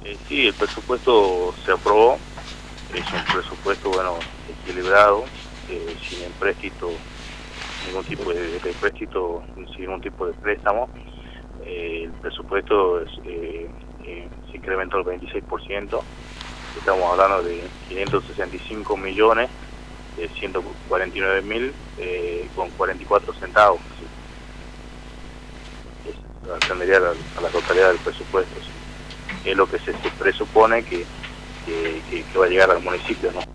Sí, el presupuesto se aprobó, es un presupuesto, bueno, equilibrado, sin empréstito, ningún tipo de empréstito, sin ningún tipo de préstamo. El presupuesto se incrementó el 26%, estamos hablando de 565 millones, 149.000 con 44 centavos. Ascendería a la totalidad del presupuesto. ¿Sí? Es lo que se presupone que va a llegar al municipio, ¿no?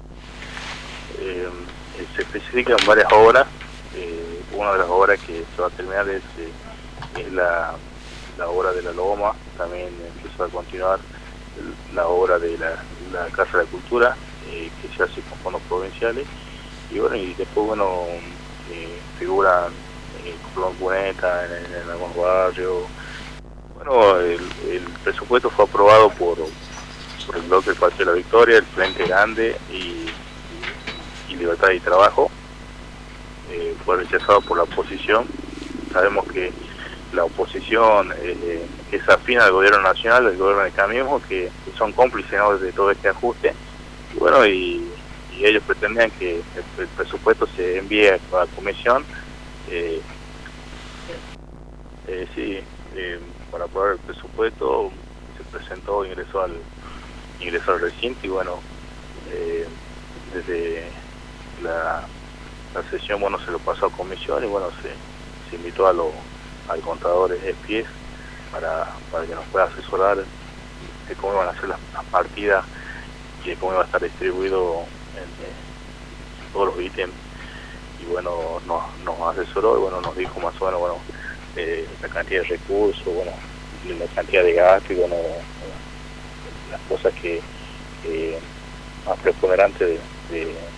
Se especifican varias obras. Una de las obras que se va a terminar es la obra de la Loma. También empieza a continuar la obra de la Casa de la Cultura, que se hace con fondos provinciales. Y bueno, y después, bueno, figuran Colón Cuneta en algunos barrios. Bueno, el presupuesto fue aprobado por el bloque del Partido de la Victoria, el Frente Grande y Libertad y Trabajo. Fue rechazado por la oposición. Sabemos que la oposición es afín al gobierno nacional, al gobierno de Cambiemos, que son cómplices, ¿no?, de todo este ajuste. Y bueno, y ellos pretendían que el presupuesto se envíe a la comisión. Eh, sí, para aprobar el presupuesto se presentó, ingresó al recinto y bueno, desde la sesión, bueno, se lo pasó a comisión y bueno, se invitó al contador Espies para que nos pueda asesorar de cómo iban a ser las partidas y de cómo iba a estar distribuido en todos los ítems. Y bueno, nos asesoró y bueno, nos dijo más o menos, bueno, la cantidad de recursos, bueno, la cantidad de gasto y bueno, las cosas que más preponderantes de